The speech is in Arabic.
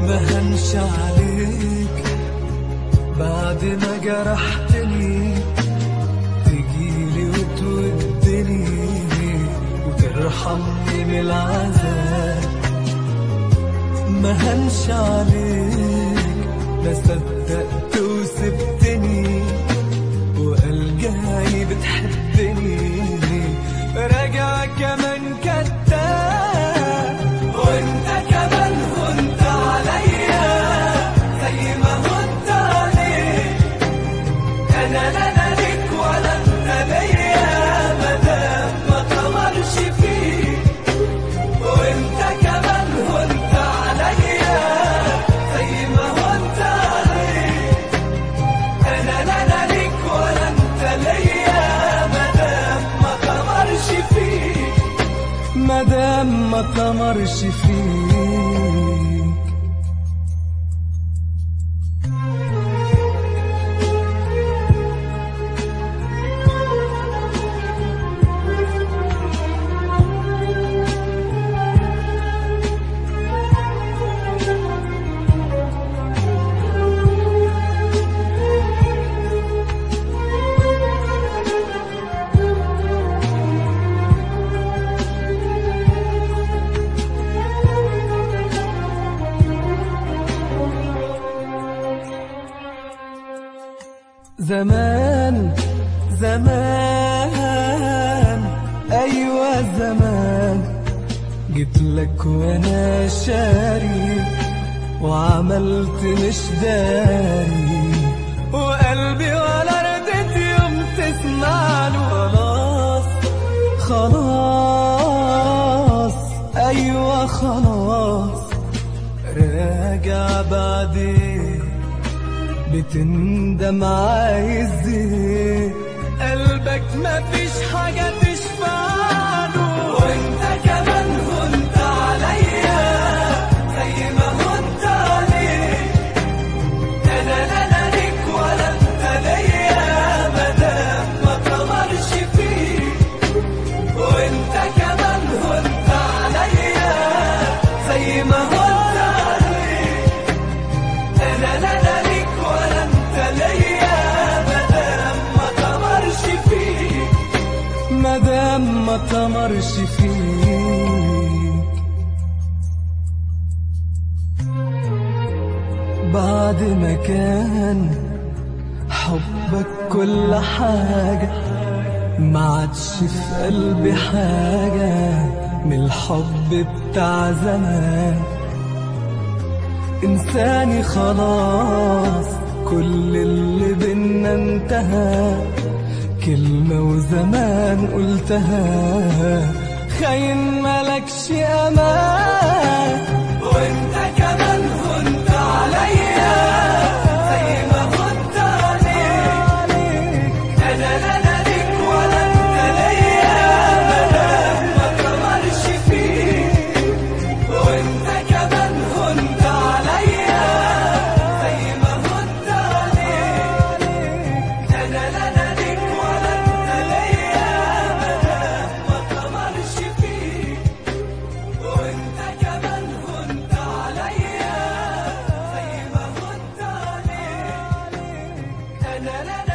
ما هنش عليك بعد ما جرحتني، تجيلي وتودني وترحمني من العذاب. ما هنش عليك، لا صدقت وسبتني وقال جاي بتحبني، راجع كمان كداب. وانت كمان هنت عليا زي ما هنت عليك، انا لا ليك ولا انت ليا مادام ما تمرش فيك. وانت كمان هنت عليا زي ما هنت عليك، انا لا ليك ولا انت ليا مادام ما تمرش فيك، مادام ما تمرش فيك. زمان زمان أيوة زمان، جيتلك وانا شاري وعملت مش داري، وقلبي ولا ردت يوم تسمعله. خلاص خلاص أيوة خلاص، راجع بعدين بتندم عايز ايه، قلبك مفيش حاجة تشفعله. وانت كمان هنت عليا زي ما هنت عليك، انا لا ليك ولا انت ليا مادام ما تمرش فيك. وانت كمان هنت عليا زي ما هنت عليك، انا لا ليك ولا انت ليا مادام ما تمرش فيك، مادام ما تمرش فيك. بعد ما كان حبك كل حاجة، ما عادش في قلبي حاجة من الحب بتاع زمان. إنساني خلاص كل اللي بينا انتهى، كلمة وزمان قلتها، خاين ملكش أمان. وانت كمان هنت عليا زي ما هنت عليك، أنا لا ليك ولا انت ليا مادام ما تمرش فيك. وانت كمان هنت عليا زي ما هنت عليك، أنا لا ليك ولا انت ليا مادام ما تمرش فيك. وانت كمان هنت عليا زي ما هنت عليك، أنا لا